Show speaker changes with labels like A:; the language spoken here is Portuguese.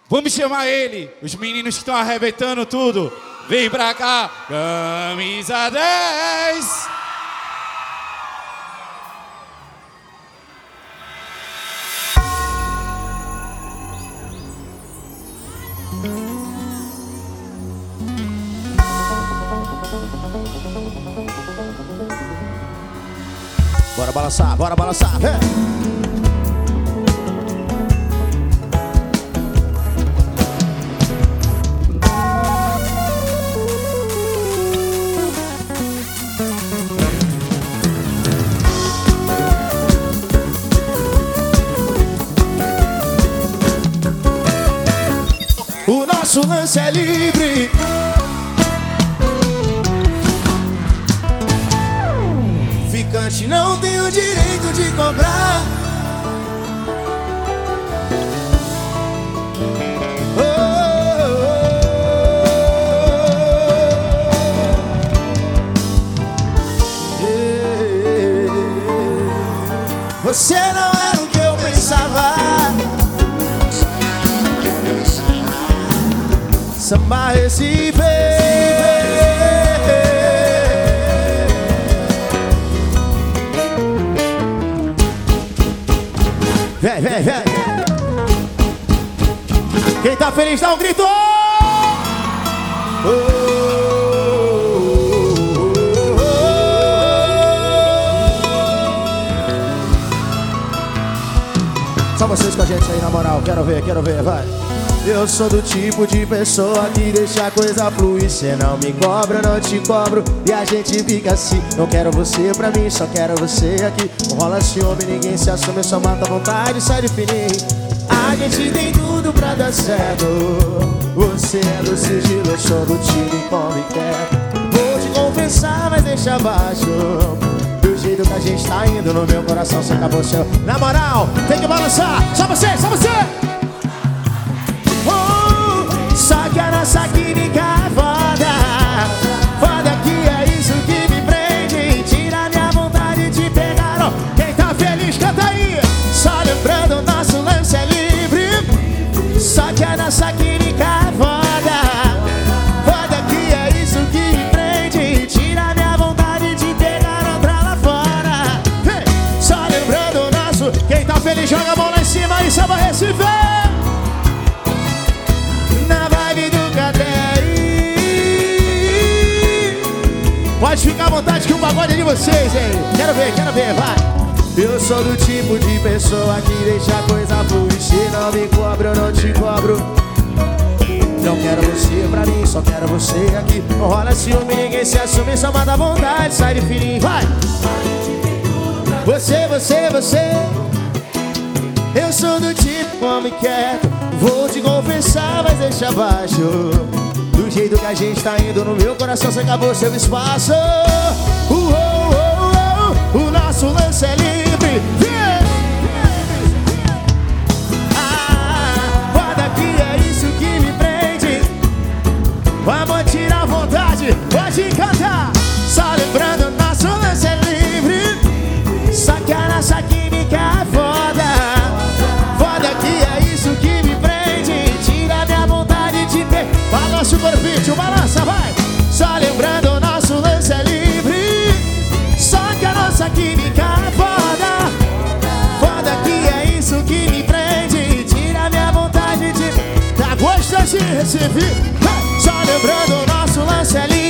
A: Vamos chamar ele, os meninos que estão arrebentando tudo. Vem pra cá, camisa 10.
B: Bora balançar, vem! O nosso lance é livre. Ficante não tem o direito de cobrar. Oh, oh, oh. Você não era o que eu pensava. Samba Recife. Vem, vem, vem. Quem tá feliz dá um grito. Só vocês com a gente aí, na moral. Quero ver, vai. Eu sou do tipo de pessoa que deixa a coisa fluir. Cê não me cobra, não te cobro. E a gente fica assim. Não quero você pra mim, só quero você aqui. Não rola ciúme, ninguém se assume, só mata a vontade, sai de fininho. A gente tem tudo pra dar certo. Você é do sigilo, eu sou do time e come quieto. Vou te confessar, mas deixa abaixo. Do jeito que a gente tá indo, no meu coração você acabou seu. Na moral, tem que balançar. Só você, só você. Só que a nossa química é foda. Foda que é isso que me prende. Tira minha vontade de pegar. Oh, quem tá feliz canta aí. Só lembrando, nosso lance é livre. Só que a nossa química é foda. Foda que é isso que me prende. Tira minha vontade de pegar outra lá fora. Hey. Só lembrando, nosso. Quem tá feliz joga a mão lá em cima e samba Recife. Pode ficar à vontade que o pagode é de vocês, hein? Quero ver, vai. Eu sou do tipo de pessoa que deixa a coisa fluir. Se não me cobra, eu não te cobro. Não quero você pra mim, só quero você aqui. Não rola ciúme, ninguém se assume, só manda a vontade, sai de fininho, vai. Você. Eu sou do tipo homem quieto. Vou te confessar, mas deixa abaixo. Do jeito que a gente tá indo, no meu coração você acabou seu espaço. O nosso lance é livre. Foda que é isso que me prende. Vamos tirar a vontade, pode cantar. Só lembrando, nosso lance é livre. Só que a nossa química é foda. Foda que é isso que me prende. Tira minha vontade de ter. Balança o corpinho, balança, vai. Só lembrando, o nosso lance é livre. Só que a nossa química é foda. Foda que é isso que me prende. Tira minha vontade de. Tá gostosinho, Recife. Só lembrando, o nosso lance é livre.